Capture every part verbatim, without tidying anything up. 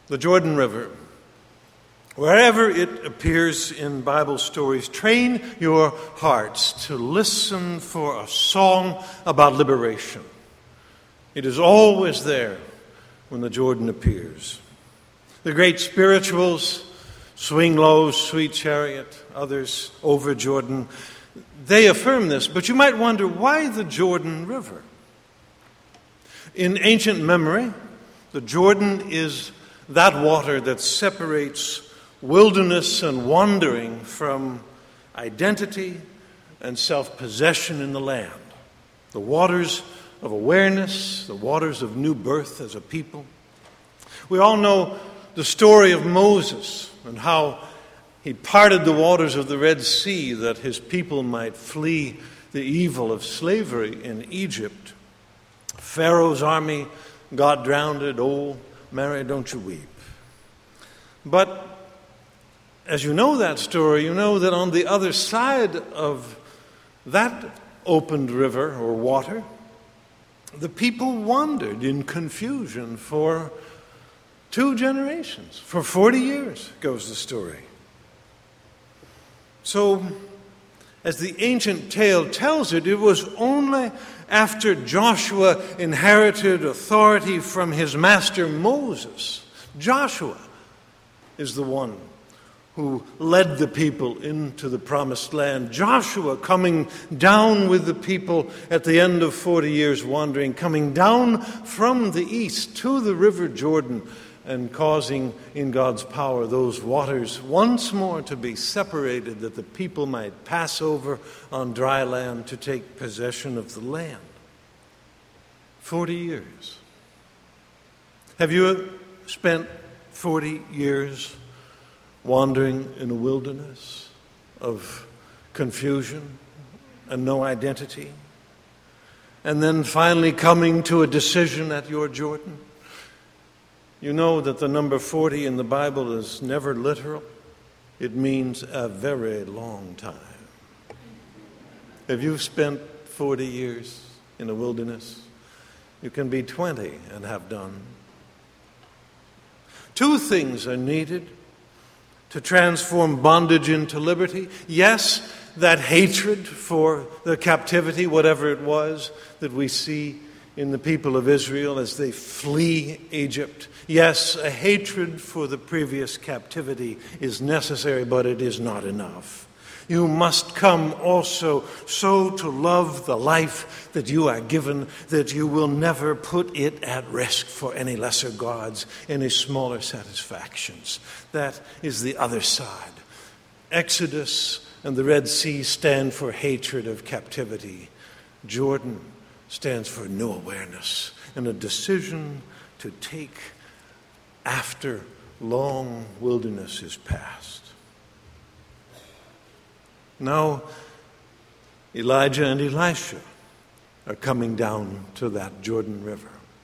The Jordan River. Wherever it appears in Bible stories, train your hearts to listen for a song about liberation. It is always there when the Jordan appears. The great spirituals, Swing Low, Sweet Chariot, others, Over Jordan, they affirm this, but you might wonder, why the Jordan River? In ancient memory, the Jordan is that water that separates wilderness and wandering from identity and self-possession in the land. The waters of awareness, the waters of new birth as a people. We all know the story of Moses and how he parted the waters of the Red Sea that his people might flee the evil of slavery in Egypt. Pharaoh's army got drowned. Oh, Mary, don't you weep. But as you know that story, you know that on the other side of that opened river or water, the people wandered in confusion for two generations. For forty years goes the story. So, as the ancient tale tells it, it was only after Joshua inherited authority from his master Moses. Joshua is the one who led the people into the promised land. Joshua coming down with the people at the end of forty years wandering, coming down from the east to the river Jordan and causing in God's power those waters once more to be separated that the people might pass over on dry land to take possession of the land. Forty years. Have you spent forty years wandering in a wilderness of confusion and no identity, and then finally coming to a decision at your Jordan? You know that the number forty in the Bible is never literal. It means a very long time. If you've spent forty years in a wilderness, you can be twenty and have done. Two things are needed to transform bondage into liberty. Yes, that hatred for the captivity, whatever it was, that we see in the people of Israel as they flee Egypt. Yes, a hatred for the previous captivity is necessary, but it is not enough. You must come also so to love the life that you are given that you will never put it at risk for any lesser gods, any smaller satisfactions. That is the other side. Exodus and the Red Sea stand for hatred of captivity. Jordan stands for new awareness and a decision to take after long wilderness is past. Now, Elijah and Elisha are coming down to that Jordan River.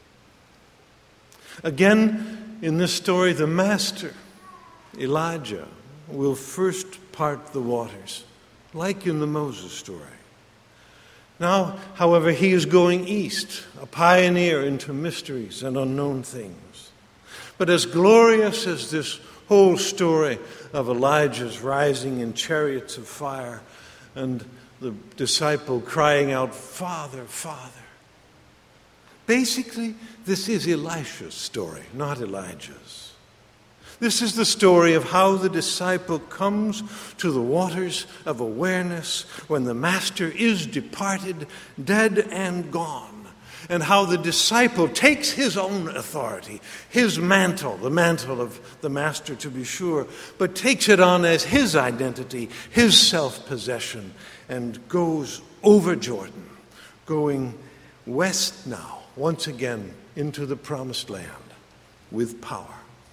Again, in this story, the master, Elijah, will first part the waters, like in the Moses story. Now, however, he is going east, a pioneer into mysteries and unknown things. But as glorious as this whole story of Elijah's rising in chariots of fire and the disciple crying out, "Father, Father." Basically, this is Elisha's story, not Elijah's. This is the story of how the disciple comes to the waters of awareness when the master is departed, dead and gone. And how the disciple takes his own authority, his mantle, the mantle of the master to be sure, but takes it on as his identity, his self-possession, and goes over Jordan, going west now, once again, into the promised land with power.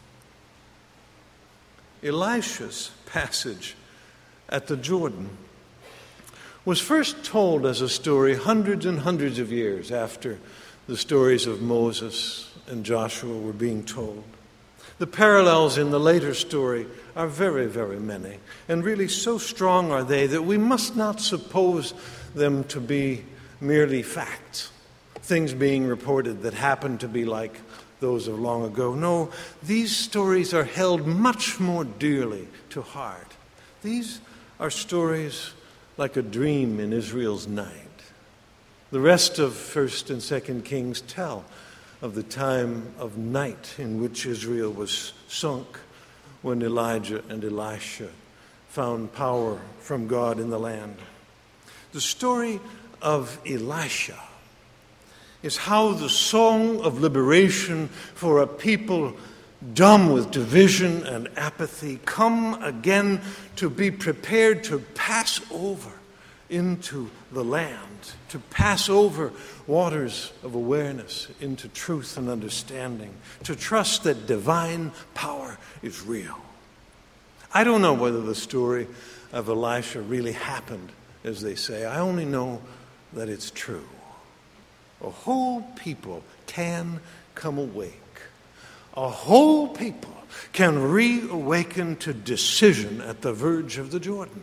Elisha's passage at the Jordan was first told as a story hundreds and hundreds of years after the stories of Moses and Joshua were being told. The parallels in the later story are very, very many, and really so strong are they that we must not suppose them to be merely facts, things being reported that happen to be like those of long ago. No, these stories are held much more dearly to heart. These are stories like a dream in Israel's night. The rest of First and Second Kings tell of the time of night in which Israel was sunk when Elijah and Elisha found power from God in the land. The story of Elisha is how the song of liberation for a people dumb with division and apathy come again to be prepared to pass over into the land, to pass over waters of awareness into truth and understanding, to trust that divine power is real. I don't know whether the story of Elisha really happened, as they say. I only know that it's true. A whole people can come awake. A whole people can reawaken to decision at the verge of the Jordan.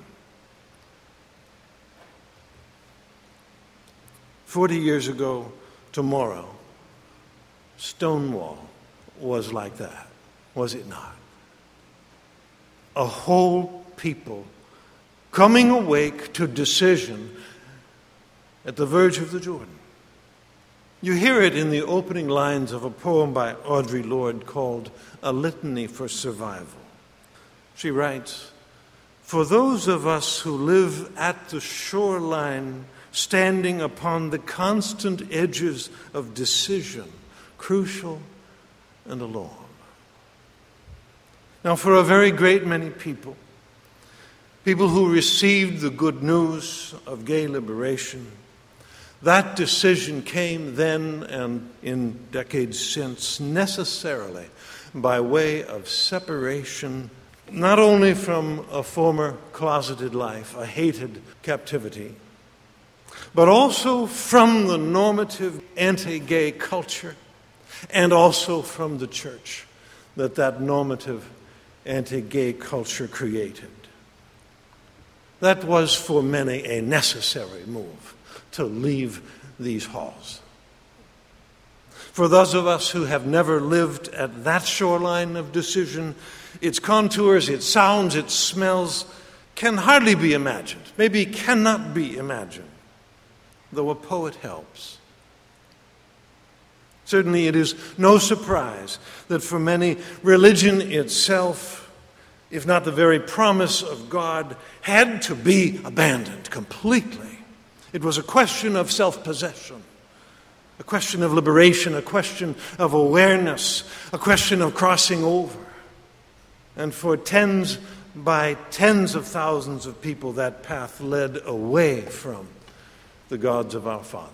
Forty years ago tomorrow, Stonewall was like that, was it not? A whole people coming awake to decision at the verge of the Jordan. You hear it in the opening lines of a poem by Audre Lorde called A Litany for Survival. She writes, "For those of us who live at the shoreline, standing upon the constant edges of decision, crucial and alone." Now, for a very great many people, people who received the good news of gay liberation, that decision came then and in decades since necessarily by way of separation, not only from a former closeted life, a hated captivity, but also from the normative anti-gay culture and also from the church that that normative anti-gay culture created. That was for many a necessary move to leave these halls. For those of us who have never lived at that shoreline of decision, its contours, its sounds, its smells can hardly be imagined, maybe cannot be imagined, though a poet helps. Certainly it is no surprise that for many, religion itself, if not the very promise of God, had to be abandoned completely. It was a question of self-possession, a question of liberation, a question of awareness, a question of crossing over. And for tens by tens of thousands of people, that path led away from the gods of our fathers.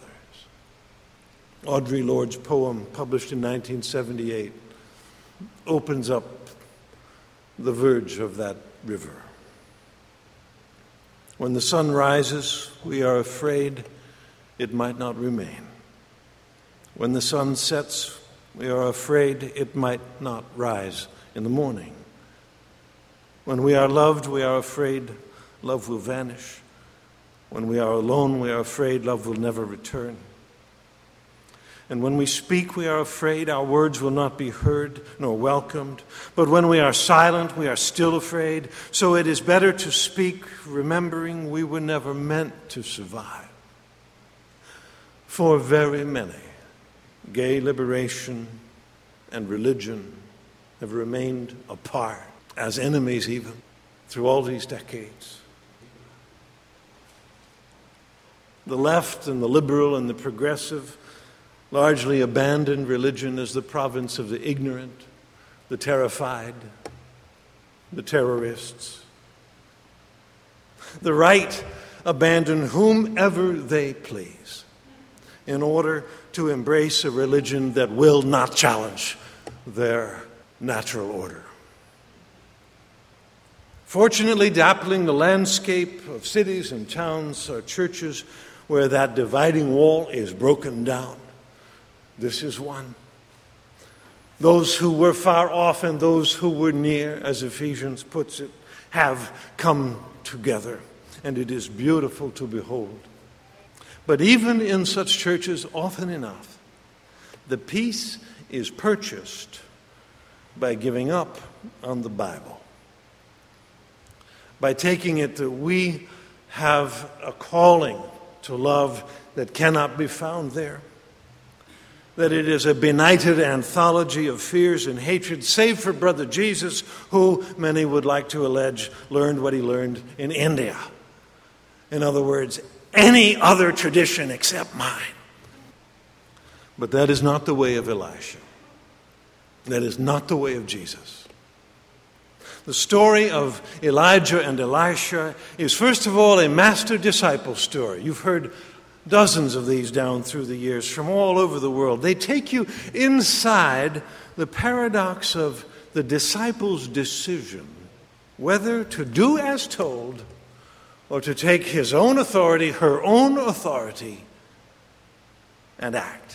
Audre Lorde's poem, published in nineteen seventy-eight, opens up the verge of that river. When the sun rises, we are afraid it might not remain. When the sun sets, we are afraid it might not rise in the morning. When we are loved, we are afraid love will vanish. When we are alone, we are afraid love will never return. And when we speak, we are afraid our words will not be heard nor welcomed. But when we are silent, we are still afraid. So it is better to speak, remembering we were never meant to survive. For very many, gay liberation and religion have remained apart, as enemies even, through all these decades. The left and the liberal and the progressive largely abandoned religion as the province of the ignorant, the terrified, the terrorists. The right abandon whomever they please in order to embrace a religion that will not challenge their natural order. Fortunately, dappling the landscape of cities and towns are churches where that dividing wall is broken down. This is one. Those who were far off and those who were near, as Ephesians puts it, have come together, and it is beautiful to behold. But even in such churches, often enough, the peace is purchased by giving up on the Bible, by taking it that we have a calling to love that cannot be found there, that it is a benighted anthology of fears and hatred, save for Brother Jesus, who, many would like to allege, learned what he learned in India. In other words, any other tradition except mine. But that is not the way of Elisha. That is not the way of Jesus. The story of Elijah and Elisha is, first of all, a master-disciple story. You've heard dozens of these down through the years from all over the world. They take you inside the paradox of the disciple's decision whether to do as told or to take his own authority, her own authority, and act.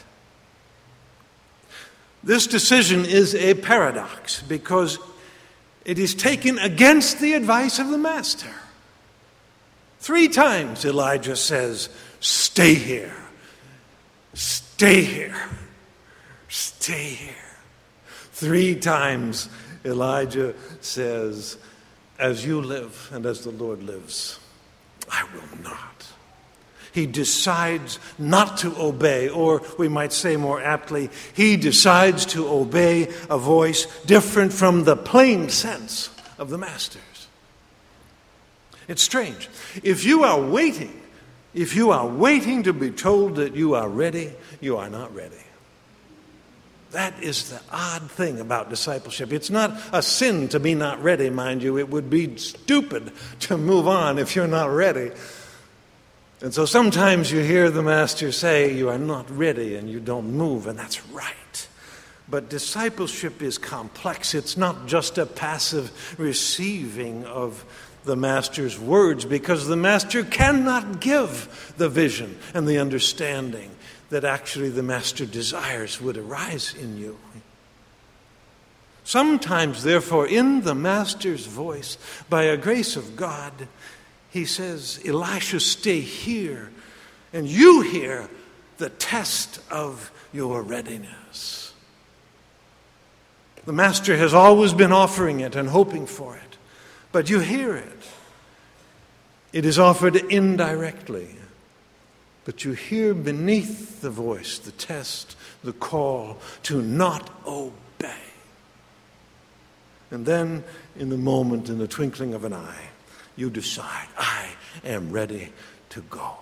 This decision is a paradox because it is taken against the advice of the master. Three times Elijah says, "Stay here, stay here, stay here." Three times Elijah says, "As you live and as the Lord lives, I will not." He decides not to obey, or we might say more aptly, he decides to obey a voice different from the plain sense of the master's. It's strange. If you are waiting, if you are waiting to be told that you are ready, you are not ready. That is the odd thing about discipleship. It's not a sin to be not ready, mind you. It would be stupid to move on if you're not ready. And so sometimes you hear the master say, "You are not ready," and you don't move, and that's right. But discipleship is complex. It's not just a passive receiving of the master's words, because the master cannot give the vision and the understanding that actually the master desires would arise in you. Sometimes, therefore, in the master's voice, by a grace of God, he says, "Elisha, stay here, and you hear the test of your readiness." The master has always been offering it and hoping for it, but you hear it. It is offered indirectly, but you hear beneath the voice the test, the call to not obey. And then, in the moment, in the twinkling of an eye, you decide, "I am ready to go."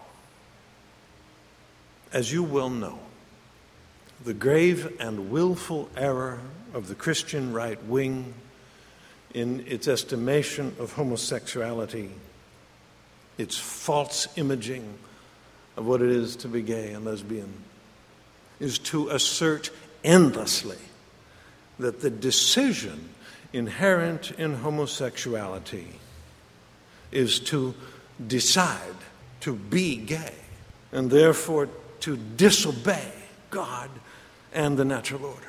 As you well know, the grave and willful error of the Christian right wing in its estimation of homosexuality, its false imaging of what it is to be gay and lesbian, is to assert endlessly that the decision inherent in homosexuality is to decide to be gay and therefore to disobey God and the natural order.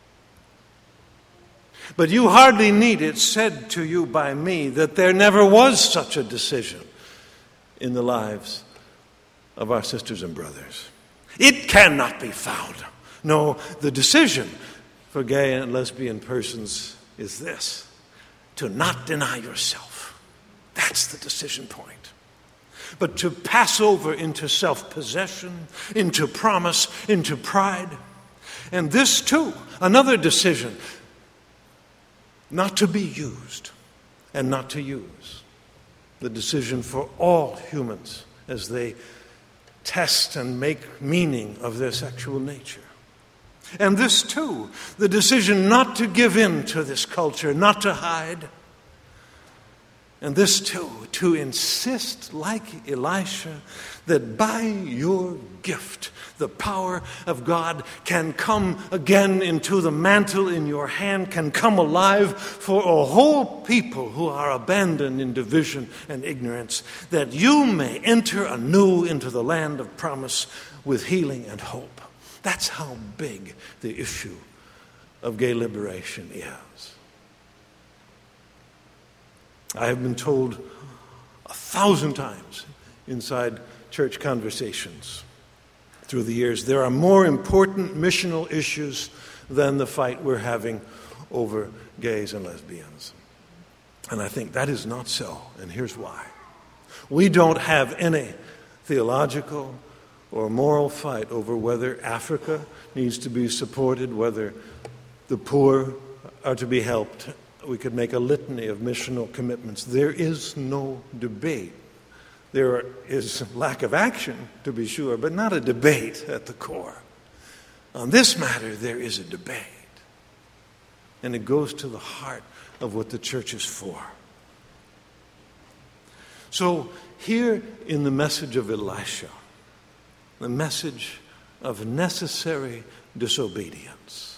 But you hardly need it said to you by me that there never was such a decision in the lives of our sisters and brothers. It cannot be found. No, the decision for gay and lesbian persons is this: to not deny yourself. That's the decision point. But to pass over into self-possession, into promise, into pride. And this too, another decision, not to be used and not to use. The decision for all humans as they test and make meaning of their sexual nature. And this too, the decision not to give in to this culture, not to hide. And this too, to insist, like Elisha, that by your gift, the power of God can come again into the mantle in your hand, can come alive for a whole people who are abandoned in division and ignorance, that you may enter anew into the land of promise with healing and hope. That's how big the issue of gay liberation is. I have been told a thousand times inside church conversations through the years, there are more important missional issues than the fight we're having over gays and lesbians. And I think that is not so, and here's why. We don't have any theological or moral fight over whether Africa needs to be supported, whether the poor are to be helped. We could make a litany of missional commitments. There is no debate. There is lack of action, to be sure, but not a debate at the core. On this matter, there is a debate. And it goes to the heart of what the church is for. So here in the message of Elisha, the message of necessary disobedience,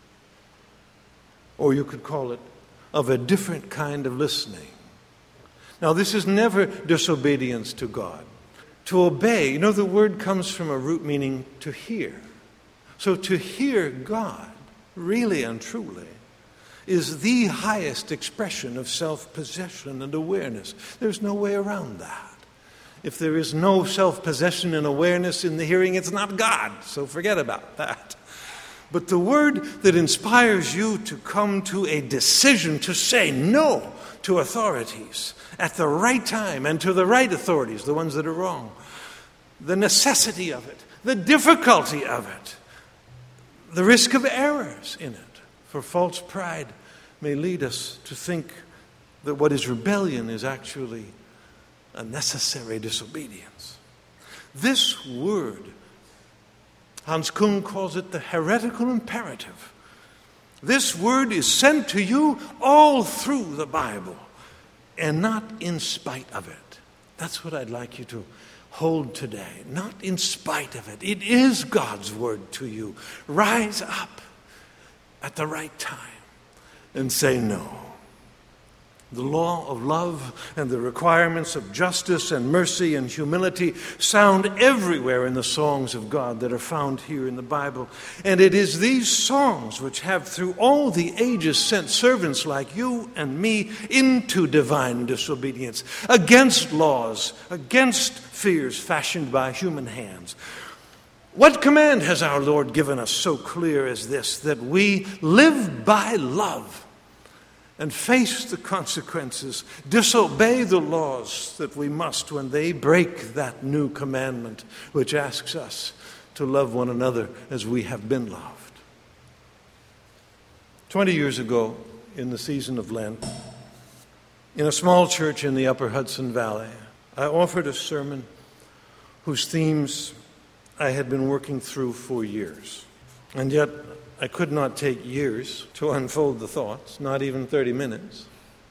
or you could call it of a different kind of listening. Now, this is never disobedience to God. To obey, you know, the word comes from a root meaning to hear. So to hear God, really and truly, is the highest expression of self-possession and awareness. There's no way around that. If there is no self-possession and awareness in the hearing, it's not God, so forget about that. But the word that inspires you to come to a decision to say no to authorities at the right time and to the right authorities, the ones that are wrong, the necessity of it, the difficulty of it, the risk of errors in it. For false pride may lead us to think that what is rebellion is actually a necessary disobedience. This word, Hans Kung calls it the heretical imperative. This word is sent to you all through the Bible and not in spite of it. That's what I'd like you to hold today. Not in spite of it. It is God's word to you. Rise up at the right time and say no. The law of love and the requirements of justice and mercy and humility sound everywhere in the songs of God that are found here in the Bible. And it is these songs which have through all the ages sent servants like you and me into divine disobedience, against laws, against fears fashioned by human hands. What command has our Lord given us so clear as this, that we live by love and face the consequences, disobey the laws that we must when they break that new commandment which asks us to love one another as we have been loved? Twenty years ago, in the season of Lent, in a small church in the upper Hudson Valley, I offered a sermon whose themes I had been working through for years. And yet, I could not take years to unfold the thoughts, not even thirty minutes.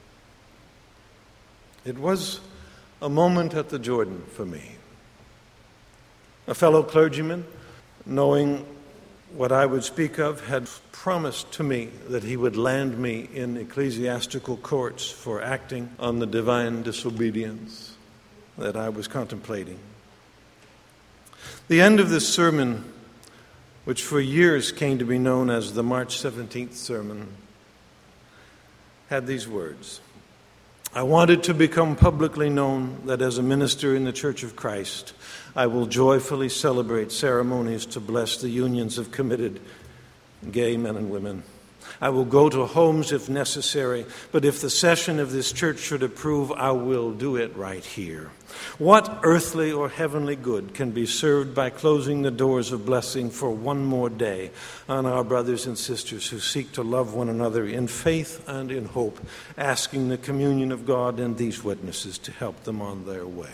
It was a moment at the Jordan for me. A fellow clergyman, knowing what I would speak of, had promised to me that he would land me in ecclesiastical courts for acting on the divine disobedience that I was contemplating. The end of this sermon, which for years came to be known as the March seventeenth sermon, had these words: I wanted to become publicly known that as a minister in the Church of Christ, I will joyfully celebrate ceremonies to bless the unions of committed gay men and women. I will go to homes if necessary, but if the session of this church should approve, I will do it right here. What earthly or heavenly good can be served by closing the doors of blessing for one more day on our brothers and sisters who seek to love one another in faith and in hope, asking the communion of God and these witnesses to help them on their way?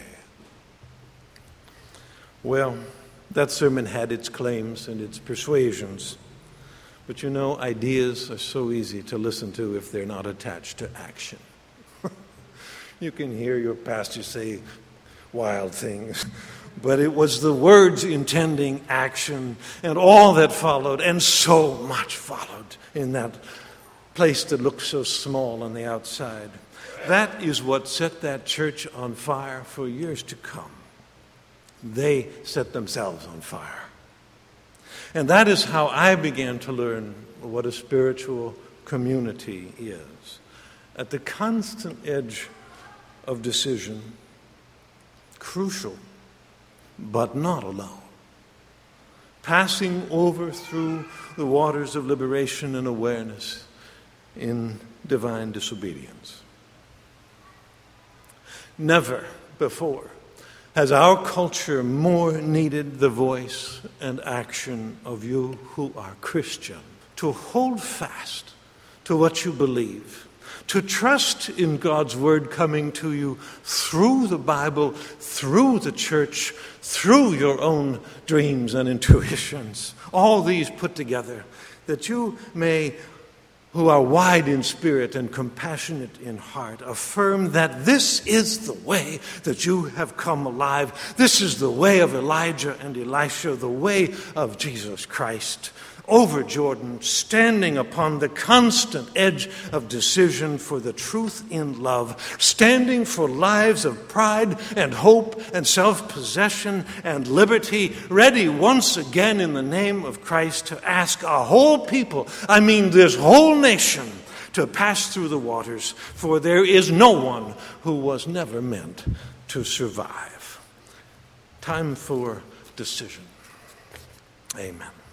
Well, that sermon had its claims and its persuasions. But you know, ideas are so easy to listen to if they're not attached to action. You can hear your pastor say wild things, but it was the words intending action and all that followed, and so much followed in that place that looked so small on the outside. That is what set that church on fire for years to come. They set themselves on fire. And that is how I began to learn what a spiritual community is. At the constant edge of decision, crucial, but not alone. passing over through the waters of liberation and awareness in divine disobedience. Never before has our culture more needed the voice and action of you who are Christian to hold fast to what you believe, to trust in God's word coming to you through the Bible, through the church, through your own dreams and intuitions, all these put together, that you may, who are wide in spirit and compassionate in heart, affirm that this is the way that you have come alive. This is the way of Elijah and Elisha, the way of Jesus Christ. Over Jordan, standing upon the constant edge of decision for the truth in love, standing for lives of pride and hope and self-possession and liberty, ready once again in the name of Christ to ask a whole people, I mean this whole nation, to pass through the waters, for there is no one who was never meant to survive. Time for decision. Amen.